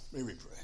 May we pray.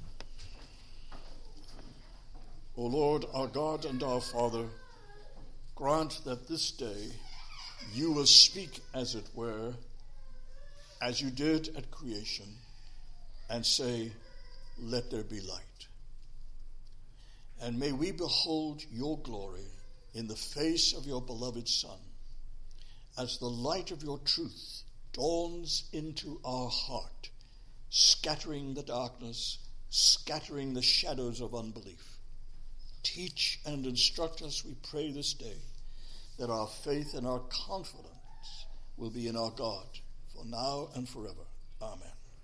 O Lord, our God and our Father, grant that this day you will speak, as it were, as you did at creation, and say, let there be light. And may we behold your glory in the face of your beloved Son, as the light of your truth dawns into our heart, scattering the darkness, scattering the shadows of unbelief. Teach and instruct us, we pray this day, that our faith and our confidence will be in our God, for now and forever. Amen.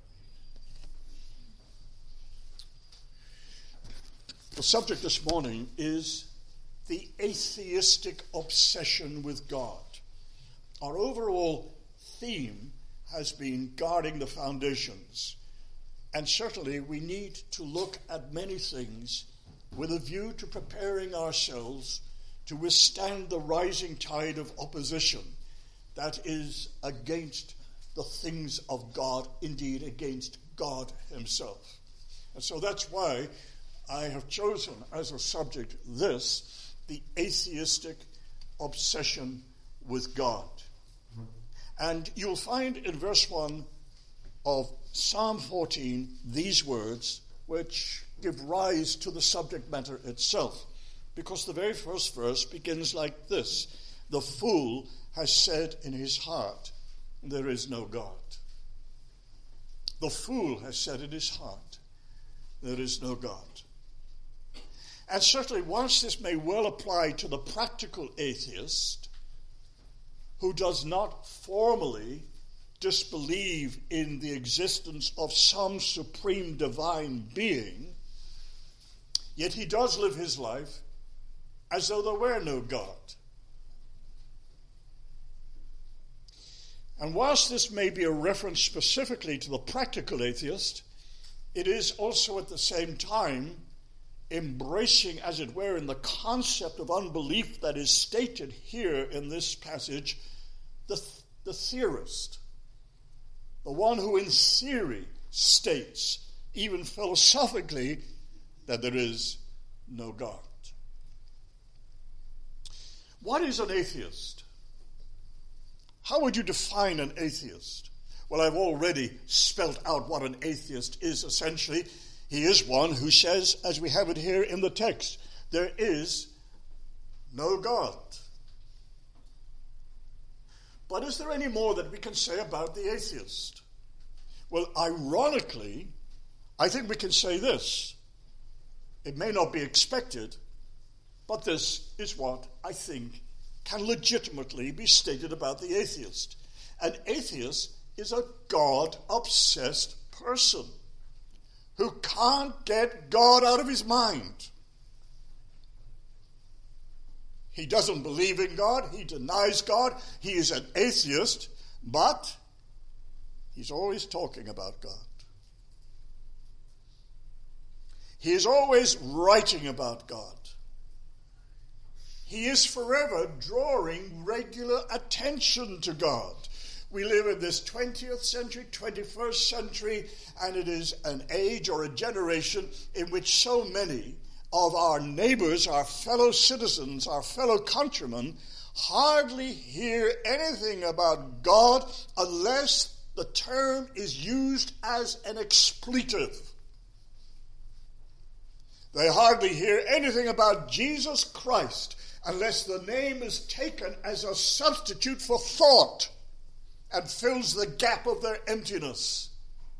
The subject this morning is the atheistic obsession with God. Our overall theme has been guarding the foundations. And certainly we need to look at many things with a view to preparing ourselves to withstand the rising tide of opposition that is against the things of God, indeed against God himself. And so that's why I have chosen as a subject this, the atheistic obsession with God. And you'll find in verse 1 of Psalm 14 these words, which give rise to the subject matter itself. Because the very first verse begins like this: the fool has said in his heart, there is no God. The fool has said in his heart, there is no God. And certainly, whilst this may well apply to the practical atheist, who does not formally disbelieve in the existence of some supreme divine being, yet he does live his life as though there were no God. And whilst this may be a reference specifically to the practical atheist, it is also at the same time embracing, as it were, in the concept of unbelief that is stated here in this passage, the theorist, the one who in theory states, even philosophically, that there is no God. What is an atheist? How would you define an atheist? Well, I've already spelt out what an atheist is essentially. He is one who says, as we have it here in the text, there is no God. But is there any more that we can say about the atheist? Well, ironically, I think we can say this. It may not be expected, but this is what I think can legitimately be stated about the atheist. An atheist is a God-obsessed person who can't get God out of his mind. He doesn't believe in God. He denies God. He is an atheist, but he's always talking about God. He is always writing about God. He is forever drawing regular attention to God. We live in this 20th century, 21st century, and it is an age or a generation in which so many of our neighbors, our fellow citizens, our fellow countrymen, hardly hear anything about God unless the term is used as an expletive. They hardly hear anything about Jesus Christ unless the name is taken as a substitute for thought and fills the gap of their emptiness.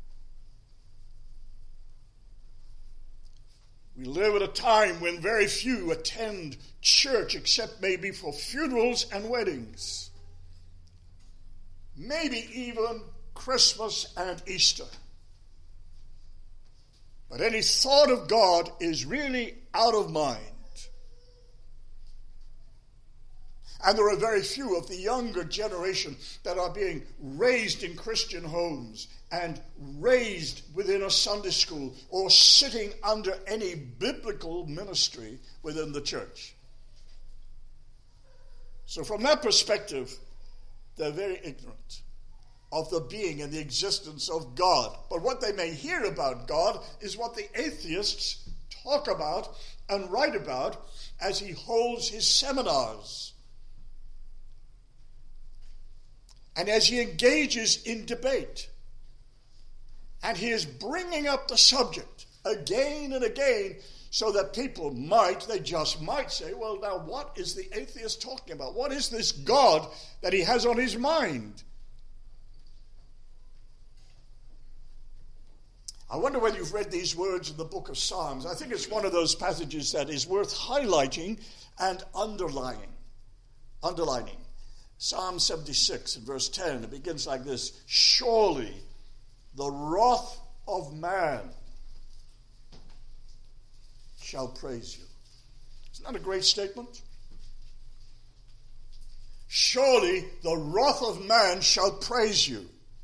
We live at a time when very few attend church except maybe for funerals and weddings. Maybe even Christmas and Easter. But any thought of God is really out of mind. And there are very few of the younger generation that are being raised in Christian homes and raised within a Sunday school or sitting under any biblical ministry within the church. So from that perspective, they're very ignorant. of the being and the existence of God. But what they may hear about God is what the atheists talk about and write about as he holds his seminars. And as he engages in debate. And he is bringing up the subject again and again so that people they just might say, well, now what is the atheist talking about? What is this God that he has on his mind? I wonder whether you've read these words in the book of Psalms. I think it's one of those passages that is worth highlighting and underlining. Psalm 76 and verse 10, it begins like this: surely the wrath of man shall praise you. Isn't that a great statement? Surely the wrath of man shall praise you.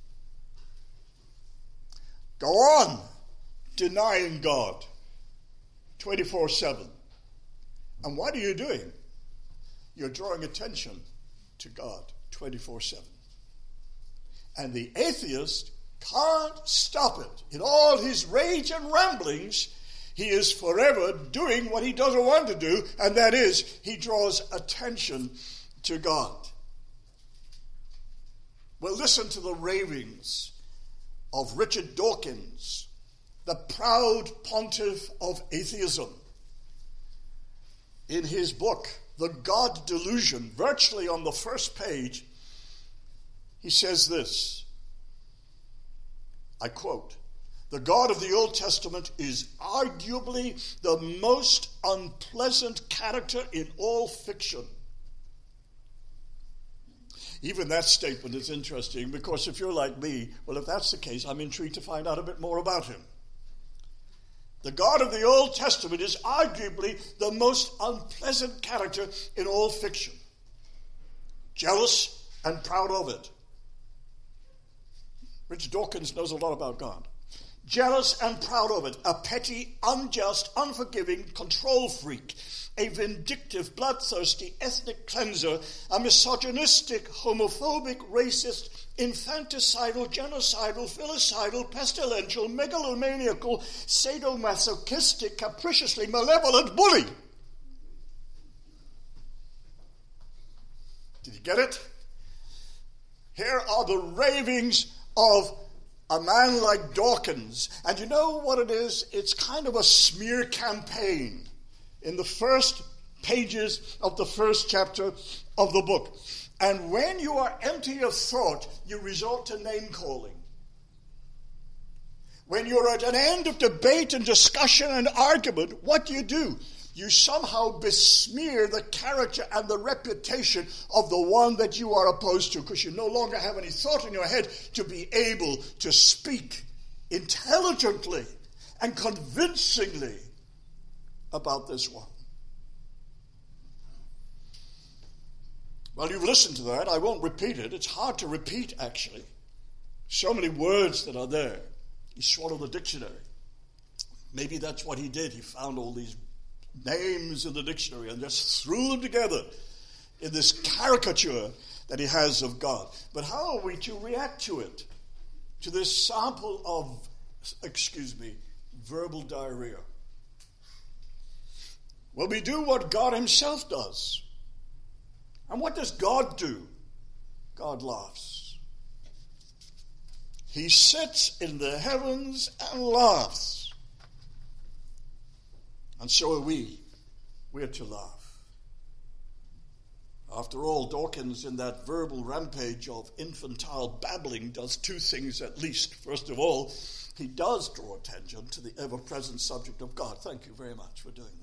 Go on denying God 24/7. And what are you doing? You're drawing attention to God 24/7. And the atheist can't stop it. In all his rage and ramblings, he is forever doing what he doesn't want to do, and that is, he draws attention to God. Well, listen to the ravings of Richard Dawkins, the proud pontiff of atheism. In his book, The God Delusion, virtually on the first page, he says this, I quote, "The God of the Old Testament is arguably the most unpleasant character in all fiction." Even that statement is interesting because if you're like me, well, if that's the case, I'm intrigued to find out a bit more about him. The God of the Old Testament is arguably the most unpleasant character in all fiction. Jealous and proud of it. Richard Dawkins knows a lot about God. Jealous and proud of it. A petty, unjust, unforgiving control freak. A vindictive, bloodthirsty ethnic cleanser. A misogynistic, homophobic, racist, infanticidal, genocidal, filicidal, pestilential, megalomaniacal, sadomasochistic, capriciously malevolent bully. Did you get it? Here are the ravings of a man like Dawkins. And you know what it is? It's kind of a smear campaign in the first pages of the first chapter of the book. And when you are empty of thought, you resort to name-calling. When you're at an end of debate and discussion and argument, what do? You somehow besmear the character and the reputation of the one that you are opposed to, because you no longer have any thought in your head to be able to speak intelligently and convincingly about this one. Well, you've listened to that. I won't repeat it. It's hard to repeat, actually. So many words that are there. He swallowed the dictionary. Maybe that's what he did. He found all these names in the dictionary and just threw them together in this caricature that he has of God. But how are we to react to it? To this sample of, verbal diarrhea? Well, we do what God himself does. And what does God do? God laughs. He sits in the heavens and laughs. And so are we. We're to laugh. After all, Dawkins, in that verbal rampage of infantile babbling, does two things at least. First of all, he does draw attention to the ever-present subject of God. Thank you very much for doing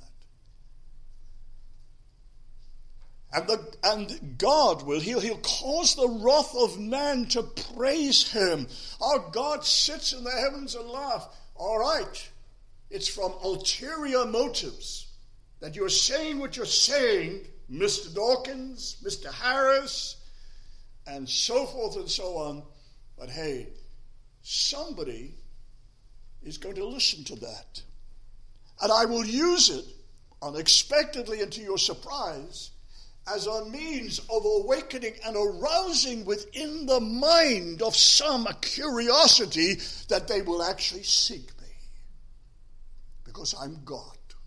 that. And God he'll cause the wrath of man to praise him. Our God sits in the heavens and laughs. All right. It's from ulterior motives that you're saying what you're saying, Mr. Dawkins, Mr. Harris, and so forth and so on. But hey, somebody is going to listen to that. And I will use it unexpectedly and to your surprise as a means of awakening and arousing within the mind of some a curiosity that they will actually seek me. Because I'm God.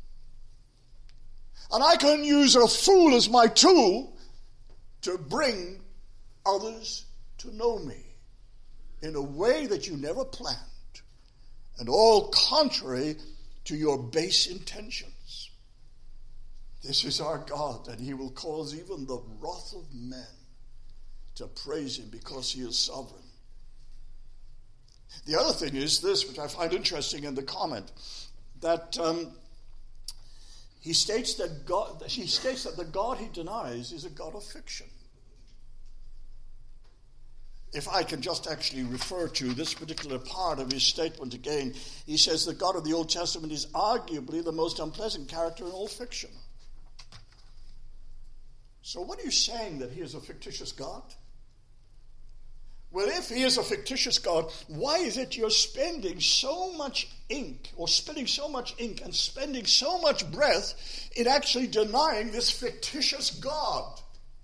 And I can use a fool as my tool to bring others to know me in a way that you never planned, and all contrary to your base intentions. This is our God, and he will cause even the wrath of men to praise him because he is sovereign. The other thing is this, which I find interesting in the comment, that he states that the God he denies is a God of fiction. If I can just actually refer to this particular part of his statement again, he says the God of the Old Testament is arguably the most unpleasant character in all fiction. So what are you saying, that he is a fictitious God? Well, if he is a fictitious God, why is it you're spending so much ink, or spilling so much ink and spending so much breath in actually denying this fictitious God?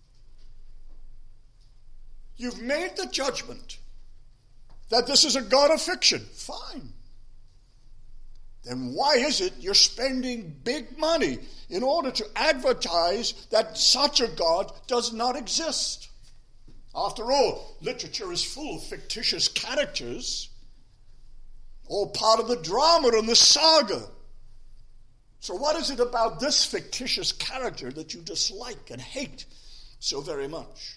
You've made the judgment that this is a God of fiction. Fine. Then why is it you're spending big money in order to advertise that such a God does not exist? After all, literature is full of fictitious characters, all part of the drama and the saga. So what is it about this fictitious character that you dislike and hate so very much?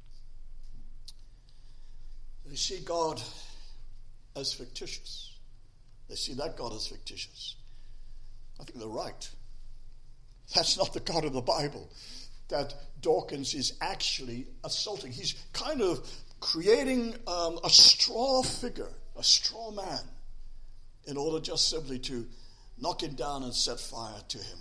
They see God as fictitious. They see that God as fictitious. I think they're right. That's not the God of the Bible that Dawkins is actually assaulting. He's kind of creating a straw figure, a straw man, in order just simply to knock him down and set fire to him.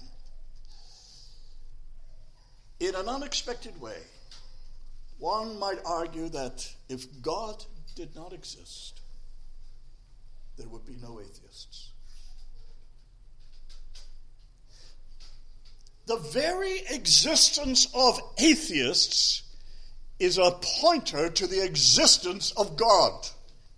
In an unexpected way, one might argue that if God did not exist, there would be no atheists. The very existence of atheists is a pointer to the existence of God.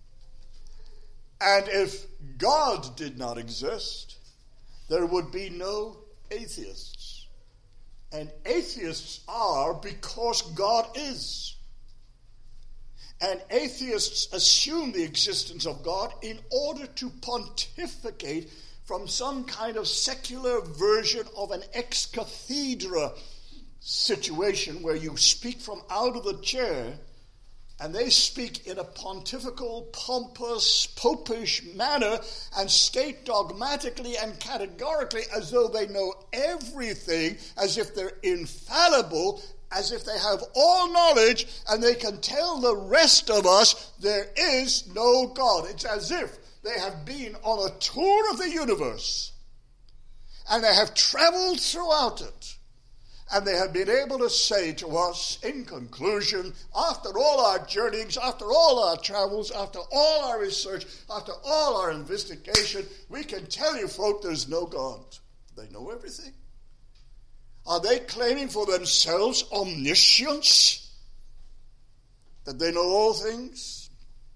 And if God did not exist, there would be no atheists. And atheists are because God is. And atheists assume the existence of God in order to pontificate from some kind of secular version of an ex cathedra situation where you speak from out of the chair, and they speak in a pontifical, pompous, popish manner and state dogmatically and categorically as though they know everything, as if they're infallible, as if they have all knowledge, and they can tell the rest of us there is no God. It's as if they have been on a tour of the universe, and they have traveled throughout it, and they have been able to say to us, in conclusion, after all our journeyings, after all our travels, after all our research, after all our investigation, we can tell you, folk, there's no God. They know everything. Are they claiming for themselves omniscience? That they know all things?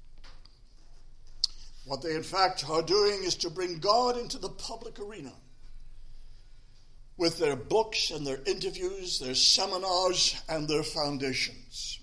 What they in fact are doing is to bring God into the public arena with their books and their interviews, their seminars, and their foundations.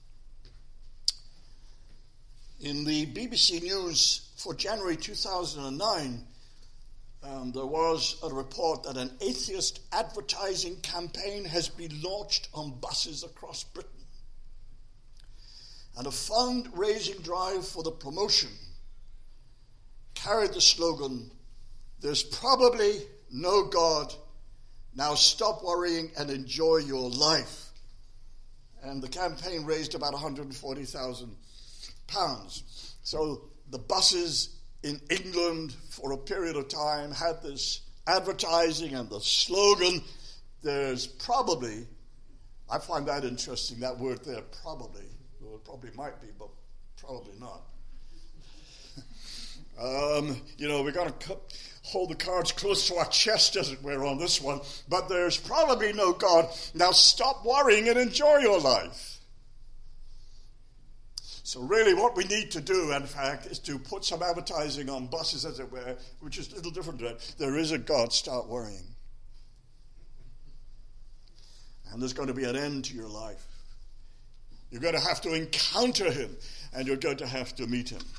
In the BBC News for January 2009, there was a report that an atheist advertising campaign has been launched on buses across Britain. And a fundraising drive for the promotion carried the slogan, "There's probably no God. Now stop worrying and enjoy your life." And the campaign raised about £140,000. So the buses in England for a period of time had this advertising and the slogan, "There's probably," I find that interesting, that word there, probably. Well, it probably might be, but probably not. We're going to hold the cards close to our chest, as it were, on this one. But there's probably no God. Now stop worrying and enjoy your life. So really what we need to do, in fact, is to put some advertising on buses, as it were, which is a little different to that. There is a God. Start worrying. And there's going to be an end to your life. You're going to have to encounter him, and you're going to have to meet him.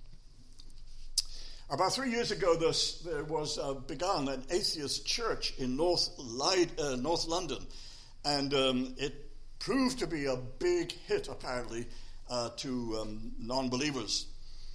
About 3 years ago, there was begun an atheist church in North London, and it proved to be a big hit, apparently, to non-believers.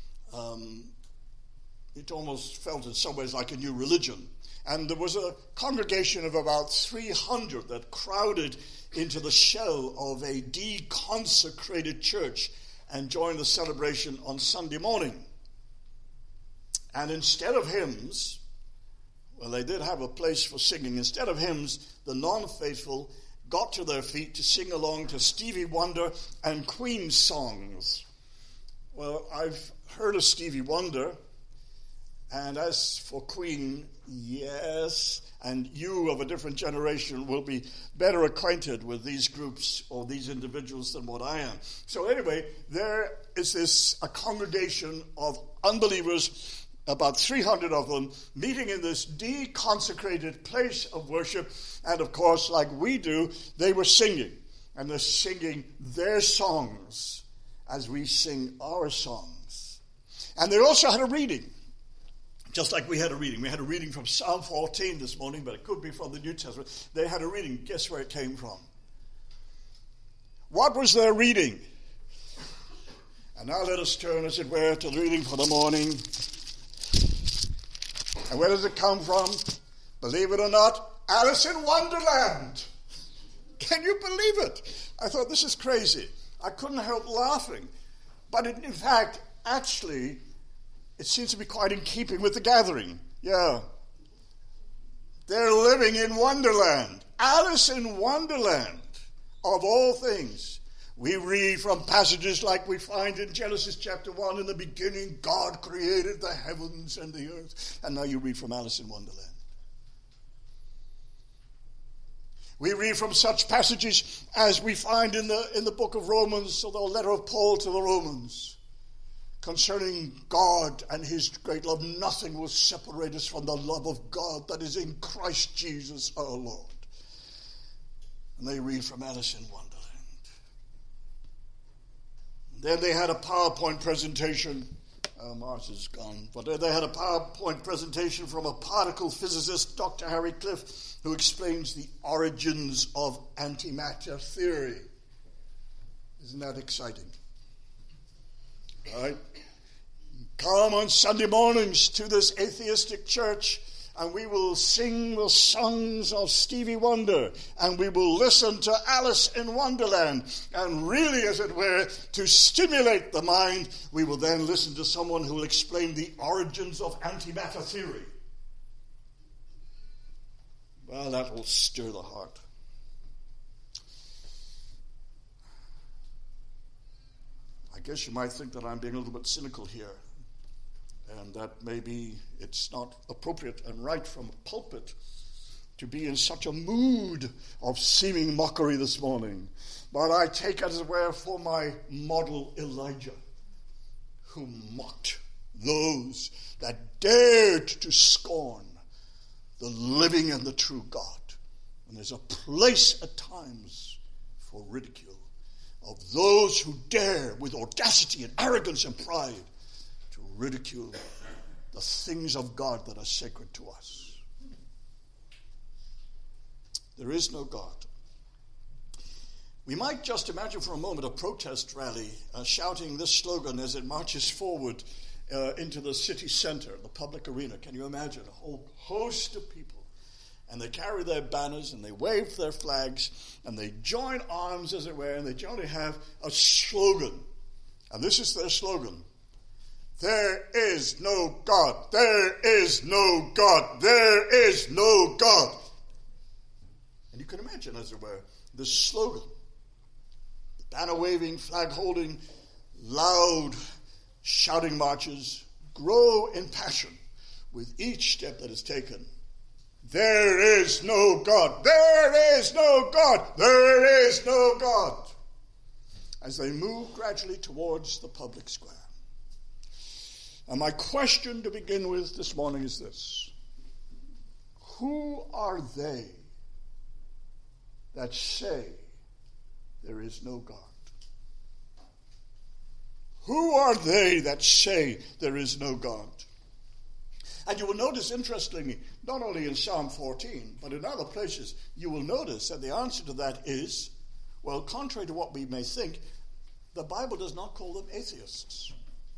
It almost felt in some ways like a new religion. And there was a congregation of about 300 that crowded into the shell of a deconsecrated church and joined the celebration on Sunday morning. And instead of hymns, well, they did have a place for singing. Instead of hymns, the non-faithful got to their feet to sing along to Stevie Wonder and Queen songs. Well, I've heard of Stevie Wonder, and as for Queen, yes, and you of a different generation will be better acquainted with these groups or these individuals than what I am. So anyway, there is a congregation of unbelievers, about 300 of them, meeting in this deconsecrated place of worship. And of course, like we do, they were singing. And they're singing their songs as we sing our songs. And they also had a reading. Just like we had a reading. We had a reading from Psalm 14 this morning, but it could be from the New Testament. They had a reading. Guess where it came from? What was their reading? And now let us turn, as it were, to the reading for the morning. And where does it come from? Believe it or not, Alice in Wonderland. Can you believe it? I thought, this is crazy. I couldn't help laughing. But in fact, actually, it seems to be quite in keeping with the gathering. Yeah. They're living in Wonderland. Alice in Wonderland, of all things. We read from passages like we find in Genesis chapter 1, in the beginning God created the heavens and the earth. And now you read from Alice in Wonderland. We read from such passages as we find in the book of Romans, or the letter of Paul to the Romans, concerning God and his great love. Nothing will separate us from the love of God that is in Christ Jesus our Lord. And they read from Alice in Wonderland. Then they had a PowerPoint presentation. Mars is gone. But they had a PowerPoint presentation from a particle physicist, Dr. Harry Cliff, who explains the origins of antimatter theory. Isn't that exciting? Right? Come on Sunday mornings to this atheistic church, and we will sing the songs of Stevie Wonder, and we will listen to Alice in Wonderland, and really, as it were, to stimulate the mind, we will then listen to someone who will explain the origins of antimatter theory. Well, that will stir the heart. I guess you might think that I'm being a little bit cynical here, and that maybe it's not appropriate and right from a pulpit to be in such a mood of seeming mockery this morning. But I take, as it were, for my model Elijah, who mocked those that dared to scorn the living and the true God. And there's a place at times for ridicule of those who dare with audacity and arrogance and pride to ridicule the things of God that are sacred to us. There is no God. We might just imagine for a moment a protest rally shouting this slogan as it marches forward into the city center, the public arena. Can you imagine? A whole host of people. And they carry their banners, and they wave their flags, and they join arms, as it were, and they generally have a slogan. And this is their slogan. There is no God. There is no God. There is no God. And you can imagine, as it were, this slogan. Banner waving, flag holding, loud shouting marches, grow in passion with each step that is taken. There is no God. There is no God. There is no God. As they move gradually towards the public square. And my question to begin with this morning is this. Who are they that say there is no God? Who are they that say there is no God? And you will notice, interestingly, not only in Psalm 14, but in other places, you will notice that the answer to that is, well, contrary to what we may think, the Bible does not call them atheists.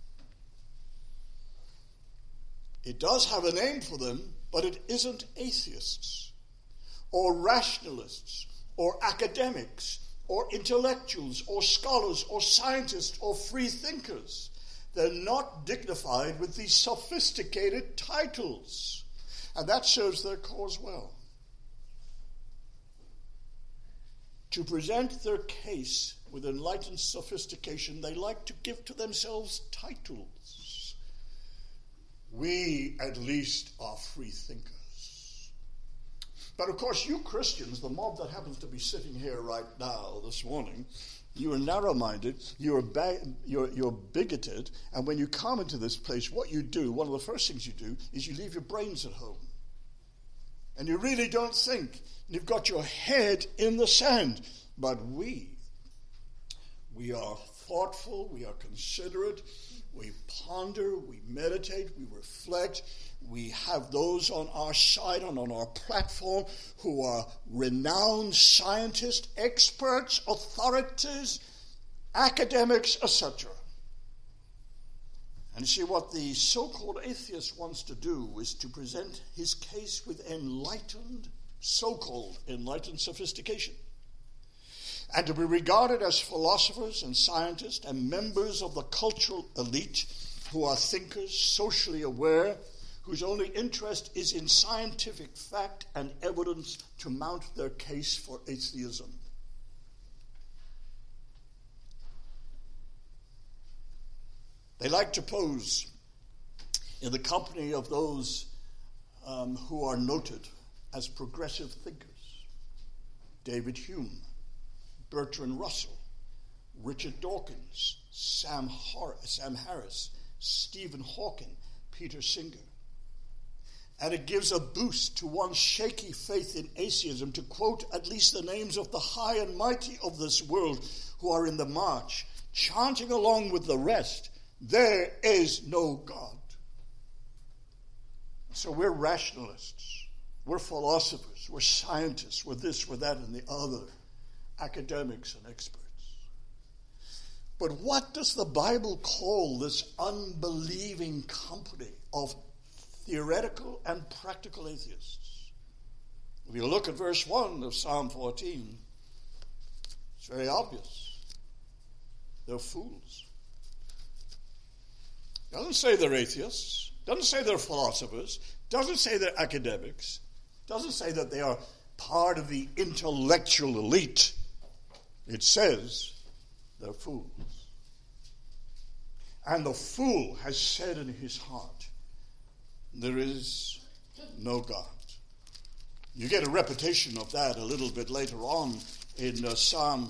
It does have a name for them, but it isn't atheists, or rationalists, or academics, or intellectuals, or scholars, or scientists, or free thinkers. They're not dignified with these sophisticated titles. And that serves their cause well. To present their case with enlightened sophistication, they like to give to themselves titles. We, at least, are free thinkers. But of course, you Christians, the mob that happens to be sitting here right now this morning, you are narrow-minded, you're bigoted, and when you come into this place, what you do, one of the first things you do, is you leave your brains at home. And you really don't think. You've got your head in the sand. But we are thoughtful, we are considerate, we ponder, we meditate, we reflect. We have those on our side and on our platform who are renowned scientists, experts, authorities, academics, etc. And you see, what the so-called atheist wants to do is to present his case with enlightened, so-called enlightened sophistication, and to be regarded as philosophers and scientists and members of the cultural elite who are thinkers, socially aware, whose only interest is in scientific fact and evidence to mount their case for atheism. They like to pose in the company of those who are noted as progressive thinkers. David Hume, Bertrand Russell, Richard Dawkins, Sam Harris, Stephen Hawking, Peter Singer. And it gives a boost to one's shaky faith in atheism to quote at least the names of the high and mighty of this world who are in the march, chanting along with the rest, there is no God. So we're rationalists, we're philosophers, we're scientists, we're this, we're that, and the other, academics and experts. But what does the Bible call this unbelieving company of theoretical and practical atheists? If you look at verse 1 of Psalm 14, it's very obvious. They're fools. It doesn't say they're atheists, doesn't say they're philosophers, doesn't say they're academics, doesn't say that they are part of the intellectual elite. It says they're fools. And the fool has said in his heart, there is no God. You get a repetition of that a little bit later on in Psalm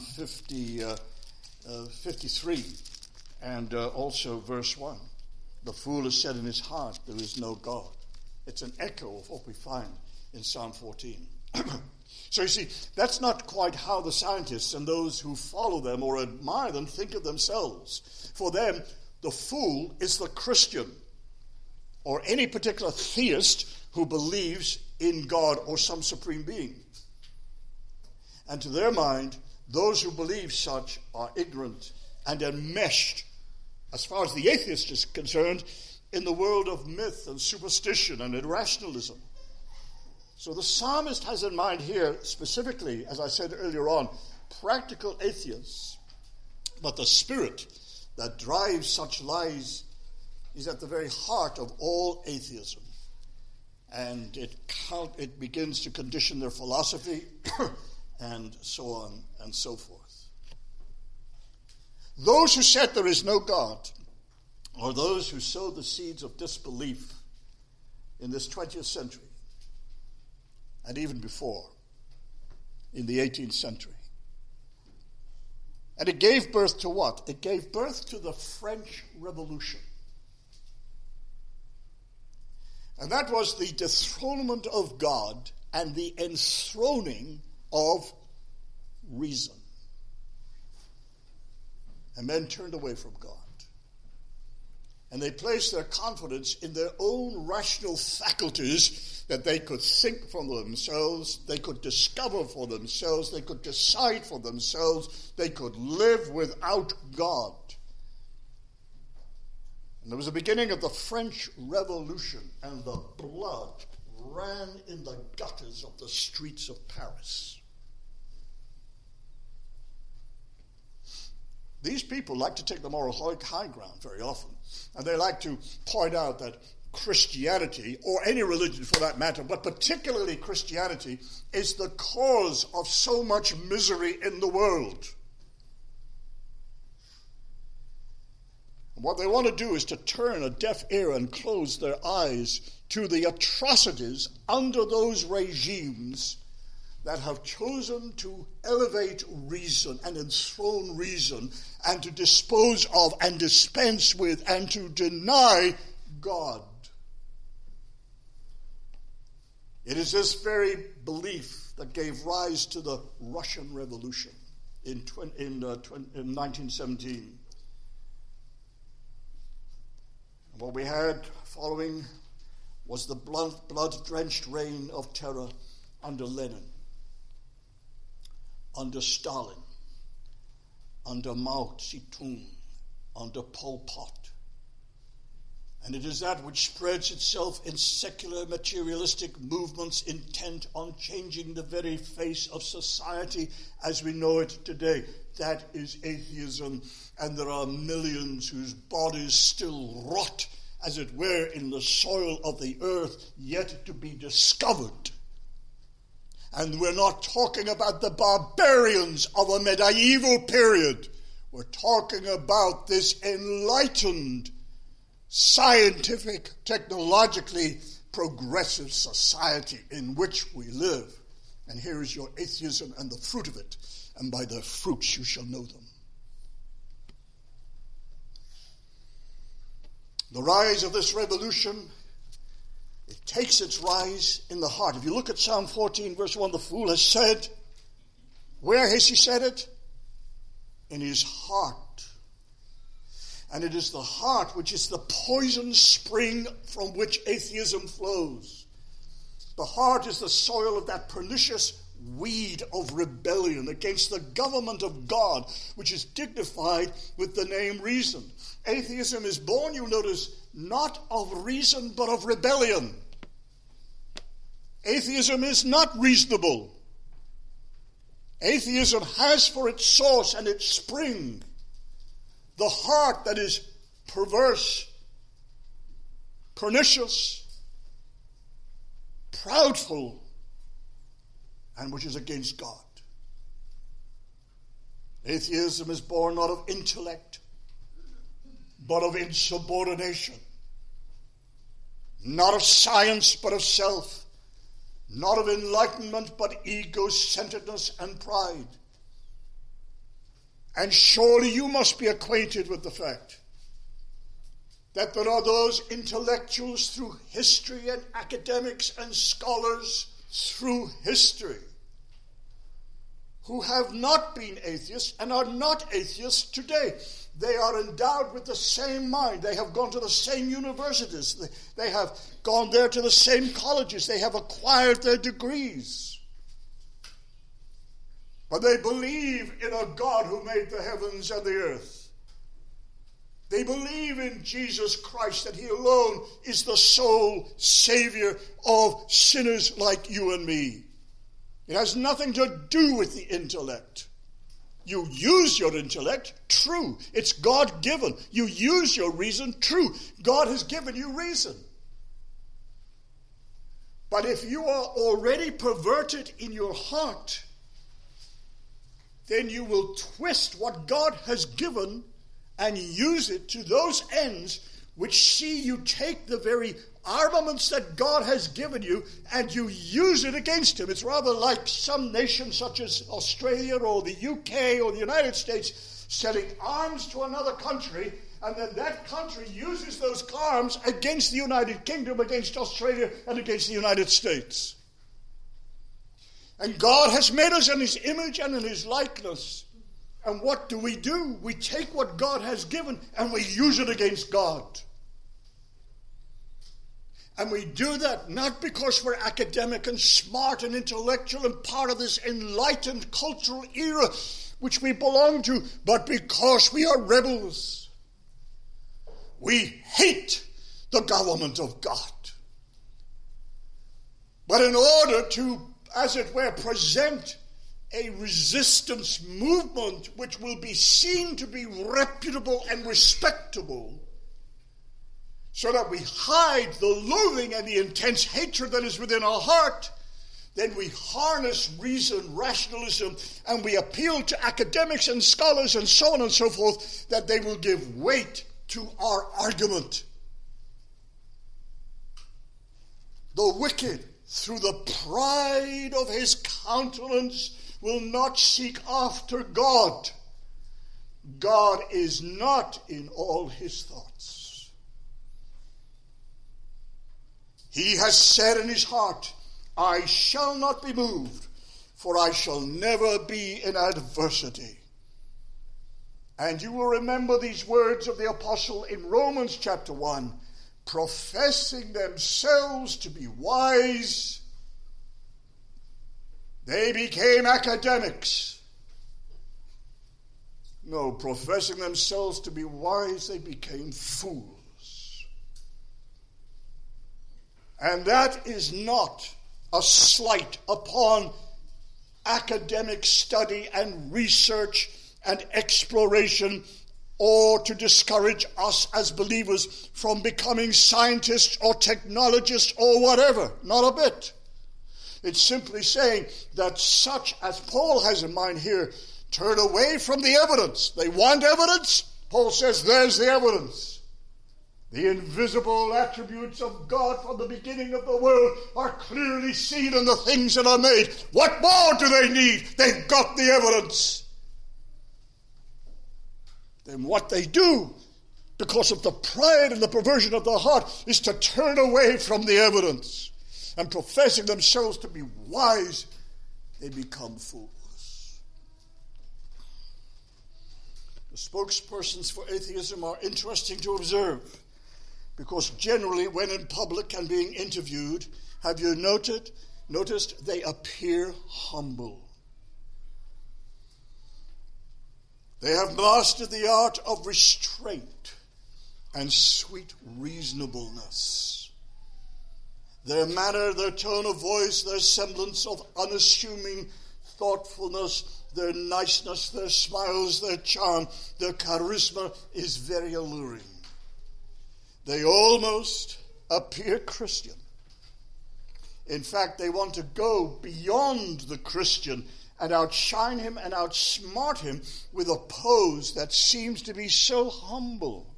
53 and also verse 1. The fool has said in his heart, there is no God. It's an echo of what we find in Psalm 14. So you see, that's not quite how the scientists and those who follow them or admire them think of themselves. For them, the fool is the Christian or any particular theist who believes in God or some supreme being. And to their mind, those who believe such are ignorant and enmeshed, as far as the atheist is concerned, in the world of myth and superstition and irrationalism. So the psalmist has in mind here specifically, as I said earlier on, practical atheists. But the spirit that drives such lies is at the very heart of all atheism. And it begins to condition their philosophy and so on and so forth. Those who said there is no God are those who sowed the seeds of disbelief in this 20th century and even before, in the 18th century. And it gave birth to what? It gave birth to the French Revolution. And that was the dethronement of God and the enthroning of reason. And men turned away from God. And they placed their confidence in their own rational faculties that they could think for themselves, they could discover for themselves, they could decide for themselves, they could live without God. And there was a beginning of the French Revolution, and the blood ran in the gutters of the streets of Paris. These people like to take the moral high ground very often, and they like to point out that Christianity, or any religion for that matter, but particularly Christianity, is the cause of so much misery in the world. And what they want to do is to turn a deaf ear and close their eyes to the atrocities under those regimes that have chosen to elevate reason and enthrone reason and to dispose of and dispense with and to deny God. It is this very belief that gave rise to the Russian Revolution in 1917. And what we had following was the blood-drenched reign of terror under Lenin, under Stalin, under Mao Zedong, under Pol Pot. And it is that which spreads itself in secular materialistic movements intent on changing the very face of society as we know it today. That is atheism, and there are millions whose bodies still rot, as it were, in the soil of the earth, yet to be discovered. And we're not talking about the barbarians of a medieval period. We're talking about this enlightened, scientific, technologically progressive society in which we live. And here is your atheism and the fruit of it. And by their fruits you shall know them. The rise of this revolution, it takes its rise in the heart. If you look at Psalm 14, verse 1, the fool has said, where has he said it? In his heart. And it is the heart which is the poison spring from which atheism flows. The heart is the soil of that pernicious weed of rebellion against the government of God, which is dignified with the name reason. Atheism is born, you notice, not of reason, but of rebellion. Atheism is not reasonable. Atheism has for its source and its spring the heart that is perverse, pernicious, proudful, and which is against God. Atheism is born not of intellect, but of insubordination. Not of science, but of self. Not of enlightenment, but ego-centeredness and pride. And surely you must be acquainted with the fact that there are those intellectuals through history and academics and scholars through history who have not been atheists and are not atheists today. They are endowed with the same mind. They have gone to the same universities. They have gone there to the same colleges. They have acquired their degrees. But they believe in a God who made the heavens and the earth. They believe in Jesus Christ, that he alone is the sole Savior of sinners like you and me. It has nothing to do with the intellect. You use your intellect, true. It's God-given. You use your reason, true. God has given you reason. But if you are already perverted in your heart, then you will twist what God has given and use it to those ends which see you take the very armaments that God has given you and you use it against him. It's rather like some nations such as Australia or the UK or the United States selling arms to another country, and then that country uses those arms against the United Kingdom, against Australia, and against the United States. And God has made us in his image and in his likeness. And what do? We take what God has given and we use it against God. And we do that not because we're academic and smart and intellectual and part of this enlightened cultural era which we belong to, but because we are rebels. We hate the government of God. But in order to, as it were, present a resistance movement which will be seen to be reputable and respectable, so that we hide the loathing and the intense hatred that is within our heart, then we harness reason, rationalism, and we appeal to academics and scholars and so on and so forth, that they will give weight to our argument. The wicked, through the pride of his countenance, will not seek after God. God is not in all his thoughts. He has said in his heart, I shall not be moved, for I shall never be in adversity. And you will remember these words of the apostle in Romans chapter 1, professing themselves to be wise, they became academics. No, professing themselves to be wise, they became fools. And that is not a slight upon academic study and research and exploration, or to discourage us as believers from becoming scientists or technologists or whatever. Not a bit. It's simply saying that such as Paul has in mind here turn away from the evidence. They want evidence. Paul says there's the evidence. The invisible attributes of God from the beginning of the world are clearly seen in the things that are made. What more do they need? They've got the evidence. Then what they do, because of the pride and the perversion of the heart, is to turn away from the evidence. And professing themselves to be wise, they become fools. The spokespersons for atheism are interesting to observe, because generally when in public and being interviewed, have you noticed they appear humble. They have mastered the art of restraint and sweet reasonableness. Their manner, their tone of voice, their semblance of unassuming thoughtfulness, their niceness, their smiles, their charm, their charisma is very alluring. They almost appear Christian. In fact, they want to go beyond the Christian and outshine him and outsmart him with a pose that seems to be so humble.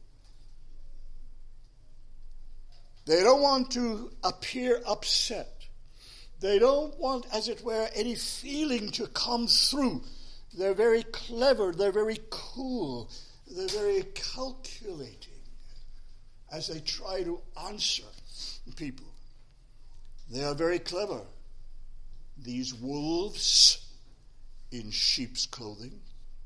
They don't want to appear upset. They don't want, as it were, any feeling to come through. They're very clever. They're very cool. They're very calculating as they try to answer people. They are very clever. These wolves in sheep's clothing,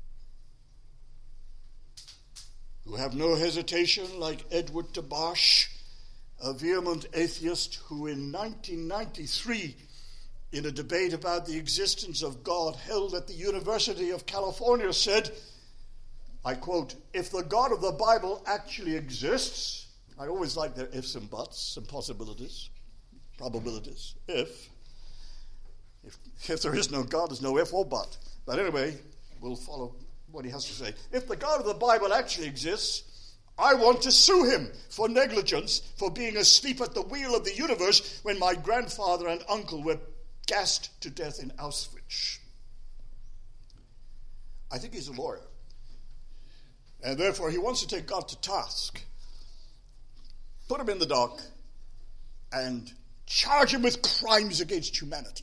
who have no hesitation, like Edward Tabash, a vehement atheist who in 1993, in a debate about the existence of God held at the University of California, said, I quote, if the God of the Bible actually exists, I always like their ifs and buts and possibilities, probabilities. If there is no God, there's no if or but. But anyway, we'll follow what he has to say. If the God of the Bible actually exists, I want to sue him for negligence, for being asleep at the wheel of the universe when my grandfather and uncle were gassed to death in Auschwitz. I think he's a lawyer. And therefore he wants to take God to task, put him in the dock, and charge him with crimes against humanity.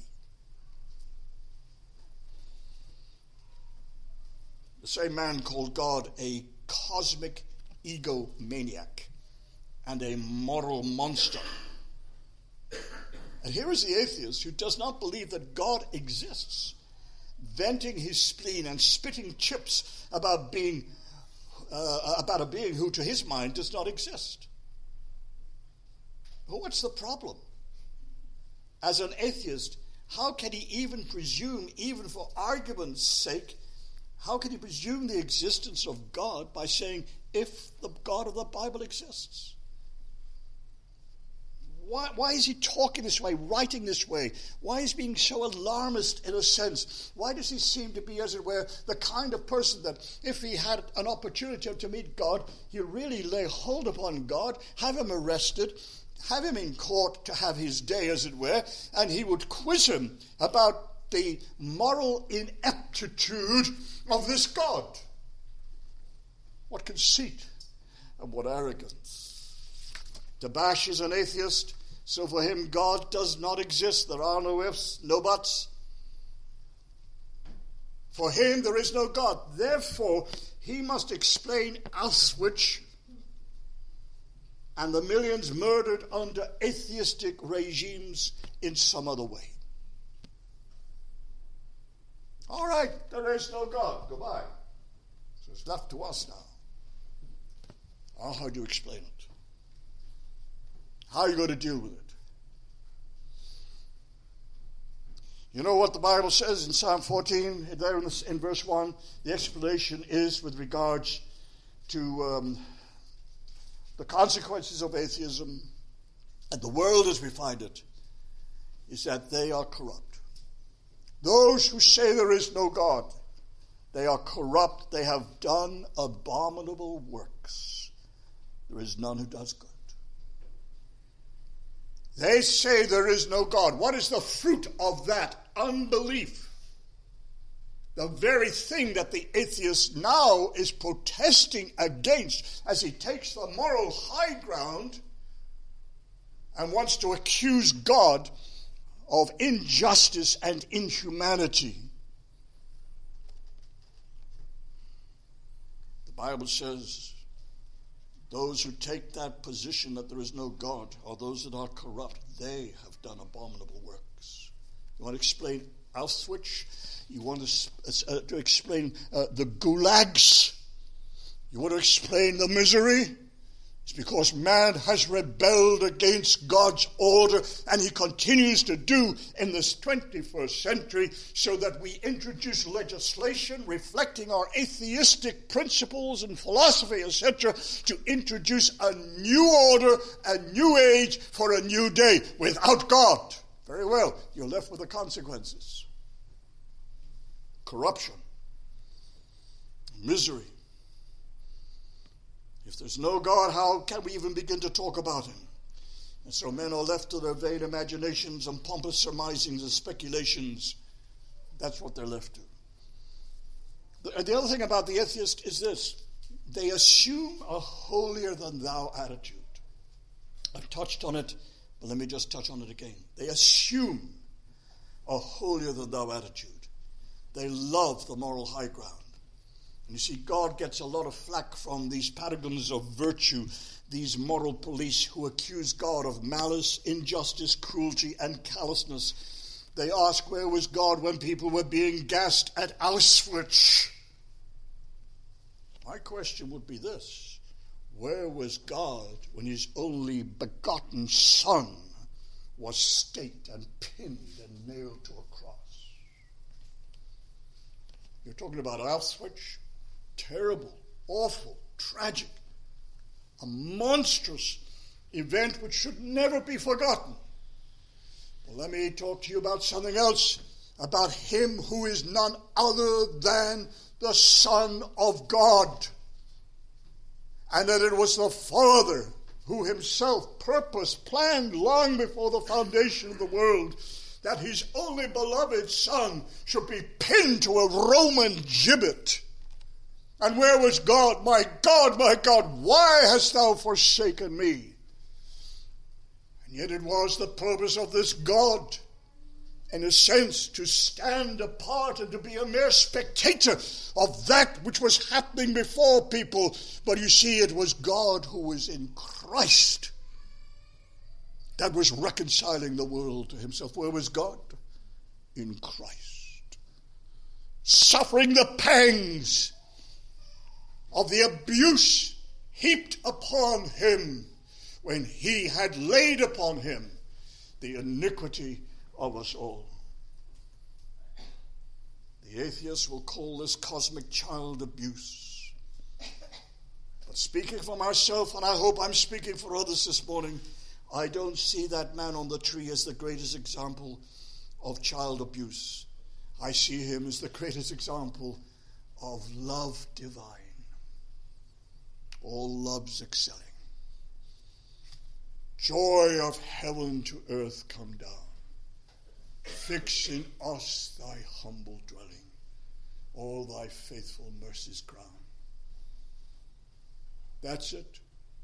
The same man called God a cosmic egomaniac and a moral monster. And here is the atheist who does not believe that God exists, venting his spleen and spitting chips about a being who to his mind does not exist. Well, what's the problem? As an atheist, how can he even presume, even for argument's sake, how can he presume the existence of God by saying, if the God of the Bible exists? Why is he talking this way, writing this way? Why is he being so alarmist in a sense? Why does he seem to be, as it were, the kind of person that if he had an opportunity to meet God, he'd really lay hold upon God, have him arrested, have him in court to have his day, as it were, and he would quiz him about the moral ineptitude of this God? What conceit and what arrogance. Dabash is an atheist, so for him God does not exist. There are no ifs, no buts. For him there is no God. Therefore, he must explain Auschwitz and the millions murdered under atheistic regimes in some other way. All right, there is no God. Goodbye. So it's left to us now. How do you explain it? How are you going to deal with it? You know what the Bible says in Psalm 14, there in verse 1? The explanation is with regards to the consequences of atheism and the world as we find it, is that they are corrupt. Those who say there is no God, they are corrupt. They have done abominable works. There is none who does good. They say there is no God. What is the fruit of that? Unbelief. The very thing that the atheist now is protesting against as he takes the moral high ground and wants to accuse God of injustice and inhumanity. The Bible says those who take that position that there is no God are those that are corrupt. They have done abominable works. You want to explain Auschwitz? You want to explain the gulags? You want to explain the misery? It's because man has rebelled against God's order, and he continues to do in this 21st century, so that we introduce legislation reflecting our atheistic principles and philosophy, etc., to introduce a new order, a new age for a new day without God. Very well, you're left with the consequences. Corruption, misery. If there's no God, how can we even begin to talk about him? And so men are left to their vain imaginations and pompous surmisings and speculations. That's what they're left to. The other thing about the atheist is this. They assume a holier-than-thou attitude. I've touched on it, but let me just touch on it again. They assume a holier-than-thou attitude. They love the moral high ground. And you see, God gets a lot of flack from these paragons of virtue, these moral police who accuse God of malice, injustice, cruelty, and callousness. They ask, where was God when people were being gassed at Auschwitz? My question would be this. Where was God when his only begotten Son was staked and pinned and nailed to a cross? You're talking about Auschwitz? Terrible, awful, tragic, a monstrous event which should never be forgotten. Well, let me talk to you about something else, about him who is none other than the Son of God. And that it was the Father who himself purposed, planned long before the foundation of the world, that his only beloved Son should be pinned to a Roman gibbet And where was God? My God, why hast thou forsaken me? And yet it was the purpose of this God, in a sense, to stand apart and to be a mere spectator of that which was happening before people. But you see, it was God who was in Christ that was reconciling the world to himself. Where was God? In Christ. Suffering the pangs of the abuse heaped upon him when he had laid upon him the iniquity of us all. The atheists will call this cosmic child abuse. But speaking for myself, and I hope I'm speaking for others this morning, I don't see that man on the tree as the greatest example of child abuse. I see him as the greatest example of love divine. All loves excelling. Joy of heaven to earth come down. Fix in us thy humble dwelling. All thy faithful mercies crown. That's it.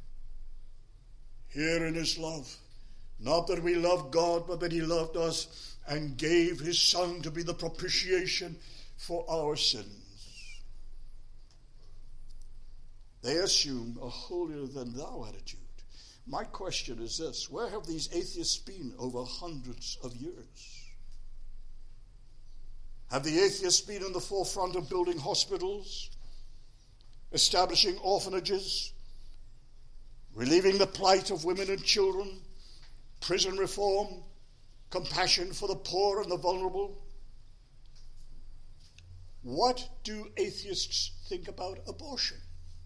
Here in his love. Not that we love God, but that he loved us and gave his Son to be the propitiation for our sins. They assume a holier than thou attitude. My question is this: where have these atheists been over hundreds of years? Have the atheists been in the forefront of building hospitals, establishing orphanages, relieving the plight of women and children, prison reform, compassion for the poor and the vulnerable? What do atheists think about abortion?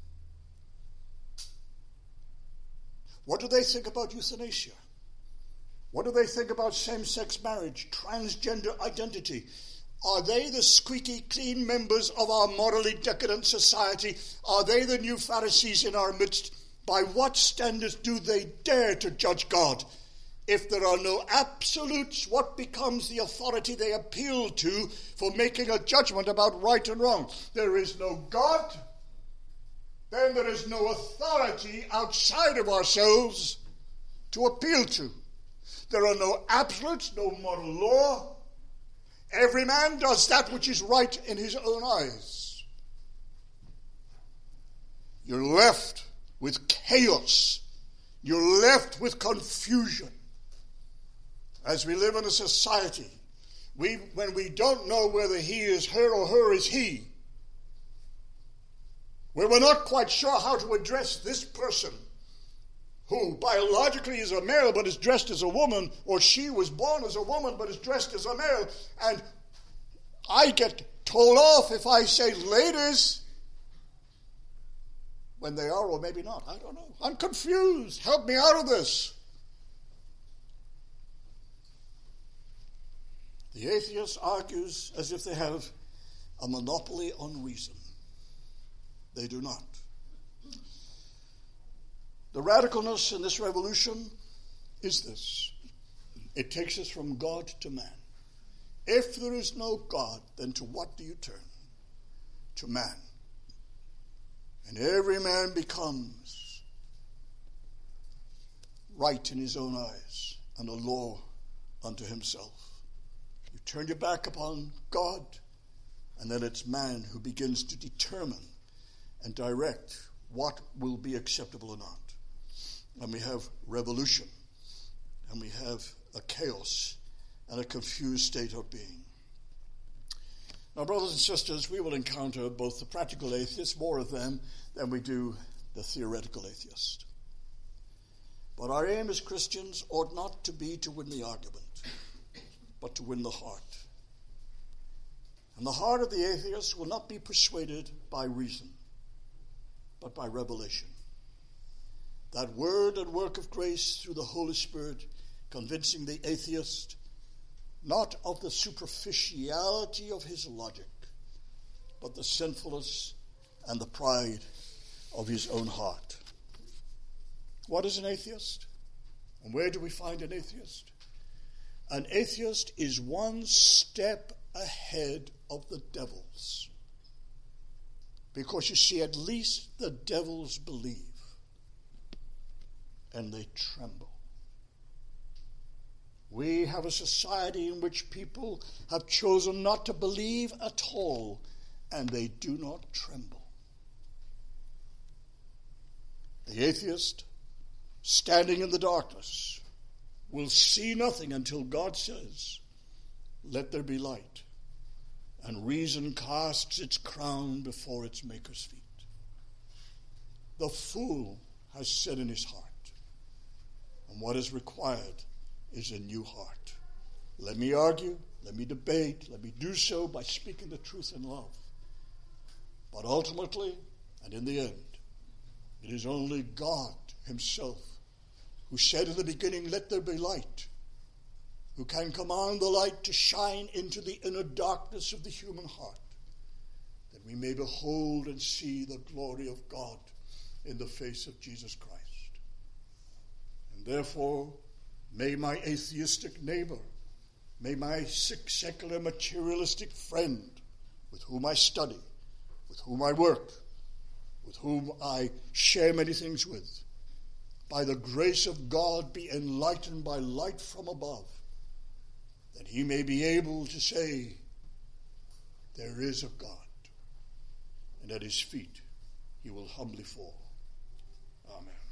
What do they think about euthanasia? What do they think about same-sex marriage, transgender identity? Are they the squeaky clean members of our morally decadent society? Are they the new Pharisees in our midst? By what standards do they dare to judge God? If there are no absolutes, what becomes the authority they appeal to for making a judgment about right and wrong? There is no God. Then there is no authority outside of ourselves to appeal to. There are no absolutes, no moral law. Every man does that which is right in his own eyes. You're left with chaos. You're left with confusion. As we live in a society, when we don't know whether he is her or her is he, where we're not quite sure how to address this person who biologically is a male but is dressed as a woman, or she was born as a woman but is dressed as a male, and I get told off if I say ladies when they are, or maybe not. I don't know. I'm confused. Help me out of this. The atheist argues as if they have a monopoly on reason. They do not. The radicalness in this revolution is this: it takes us from God to man. If there is no God, then to what do you turn? To man. And every man becomes right in his own eyes and a law unto himself. You turn your back upon God, and then it's man who begins to determine and direct what will be acceptable or not. And we have revolution, and we have a chaos and a confused state of being. Now, brothers and sisters, we will encounter both the practical atheists, more of them than we do the theoretical atheist. But our aim as Christians ought not to be to win the argument, but to win the heart. And the heart of the atheist will not be persuaded by reason, but by revelation. That word and work of grace through the Holy Spirit convincing the atheist not of the superficiality of his logic, but the sinfulness and the pride of his own heart. What is an atheist? And where do we find an atheist? An atheist is one step ahead of the devils, Because you see, at least the devils believe, and they tremble. We have a society in which people have chosen not to believe at all, and they do not tremble. The atheist, standing in the darkness, will see nothing until God says, "Let there be light," and reason casts its crown before its Maker's feet. The fool has said in his heart, and what is required is a new heart. Let me argue, let me debate, let me do so by speaking the truth in love. But ultimately, and in the end, it is only God himself who said in the beginning, "Let there be light," who can command the light to shine into the inner darkness of the human heart, that we may behold and see the glory of God in the face of Jesus Christ. And therefore, may my atheistic neighbor, may my secular materialistic friend with whom I study, with whom I work, with whom I share many things with, by the grace of God be enlightened by light from above, that he may be able to say, "There is a God," and at his feet he will humbly fall. Amen.